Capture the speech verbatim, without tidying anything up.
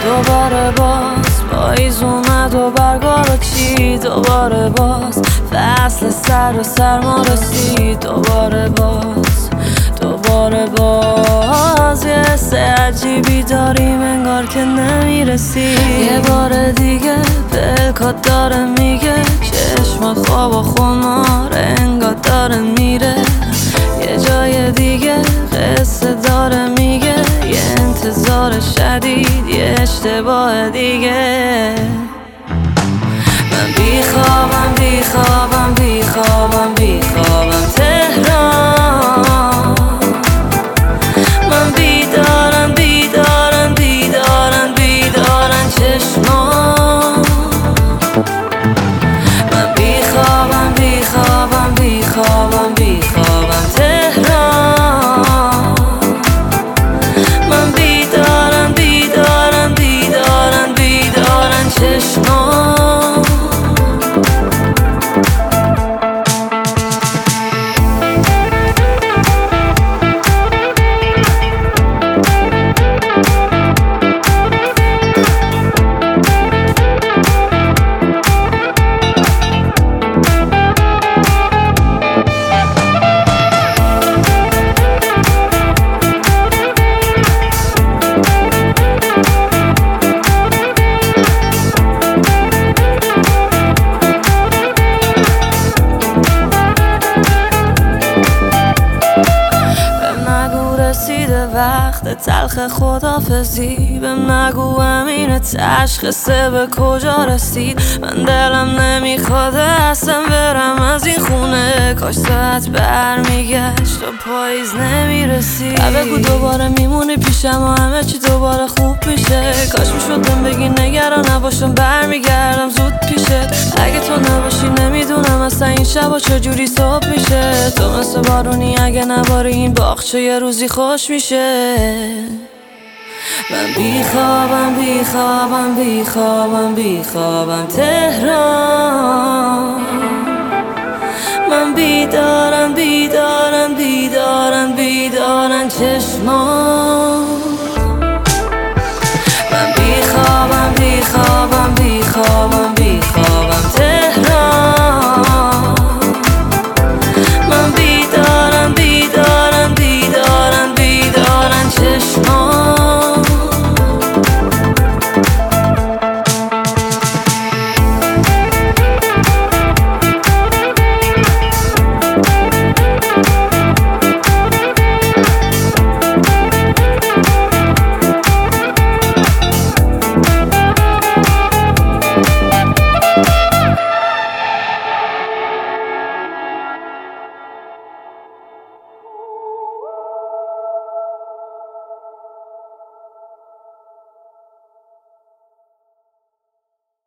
دوباره باز پاییز اومد و برگا بکشید، دوباره باز فصل سر و سرما رسید، دوباره باز دوباره باز یه حس عجیبی داریم انگار که نمیرسی. یه بار دیگه پلکات داره میگه چشمات خواب و خمار انگار داره میره، یه جای دیگه قصه داره میگه یه انتظار شدید یه اشتباه دیگه. من بیخوابم بیخوابم بیخوابم بیخوابم تهران، من بیدارم بیدارم بیدارم بیدارم چشمان. من بیخوابم بیخوابم بیخوابم بیخوابم تهران، من بیدارم بیدارم بیدارم بیدارم چشمان. رسیده وقت تلخ خدافزی، بهم نگو امین تشخیصه به کجا رسید. من دلم نمیخواد اصلا برم از این خونه، کاش ساعت برمیگشت و پاییز نمیرسید. بگو دوباره میمونی پیشم و همه چی دوباره خوب میشه، کاش میشدم بگی نگران نباشم برمیگردم زود پیشت. اگه تو نباشی نمیدونم اصلا این شبا چجوری صبح میشه، تو مثل بارونی اگه نباری این باغچه یه روزی خوش میشه. من بیخوابم بیخوابم بیخوابم بیخوابم تهران، من بیدارم بیدارم بیدارم بیدارم چشمان.